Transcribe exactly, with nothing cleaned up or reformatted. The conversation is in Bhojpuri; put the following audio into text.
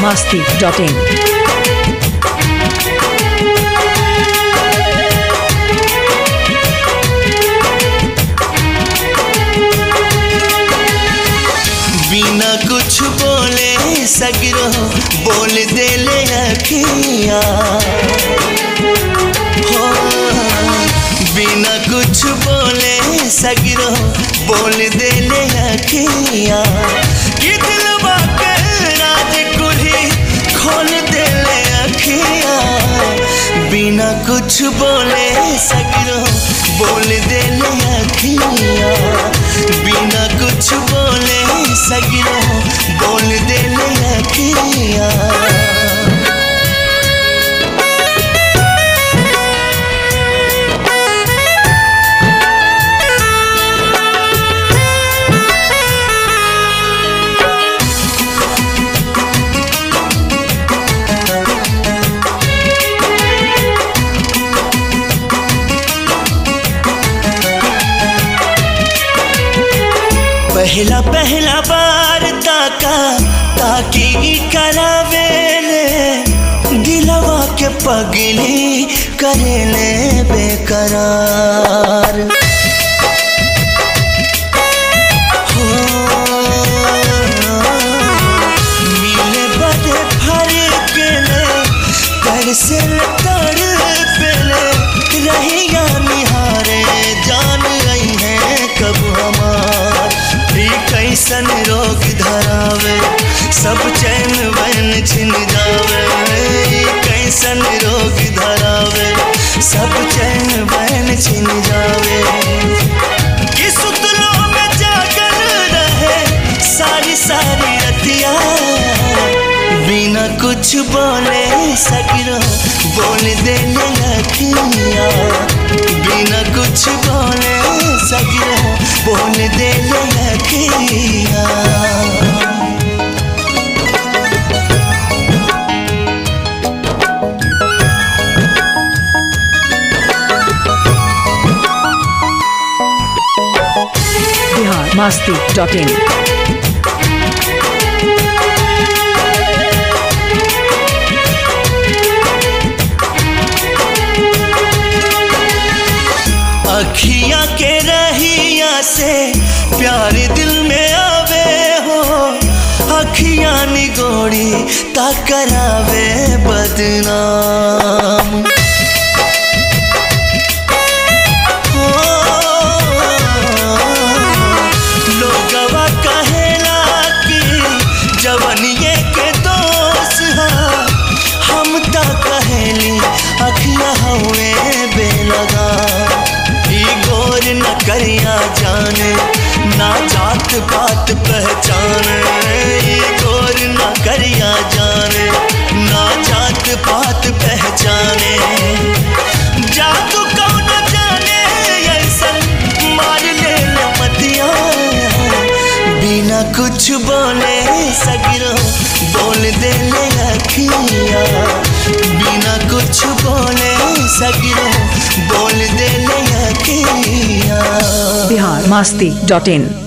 masti dot in. बिना कुछ बोले सगरो बोल दे ले अखियाँ हो, बिना कुछ बोले सगरो बोल दे ले अखियाँ कि दिलवा के राज कुल्ही खोल दे ले अखियाँ। बिना कुछ बोले सगरो बोल दे ले अखियाँ, बिना कुछ बोले सगरो बोल दे ले अखियाँ। पहला पहला बार ताका ताकी करावेले दिलवा के पगली करेले बेकरार हो, मिले बड़े भर के ले कर से तर पेले रहिया निहारे जान रही है कब हमार। कैसन रोग धरावे सब चैन वैन छिन जावे, कैसन रोग धरावे सब चैन वैन छिन जावे। कि सुतलों में जागर रहे सारी सारी रतिया, बिना कुछ बोले सगरो बोल दे ले अखियाँ। बिना कुछ बोले सगरो बोल दे ले अखियाँ। Bihar masti dot in. अखियाँ के रहिया से प्यार दिल में आवे हो, अखियाँ निगोड़ी ता करावे बदनाम हो। लोगवा कहेला कि जवनिये के दोस्त हा, हम ता कहेली अखियाँ हुए बेलगा। गोर न करिया जाने ना जात पात पहचान, गोर न करिया जाने ना जात पात पहचाने। जादू कौन जाने ऐसन मार ले मतिया, बिना कुछ बोले सगरो बोल दे ले अखियाँ। बिना कुछ बोले सगरो बोल दे ले अखियाँ। Bihar masti dot in.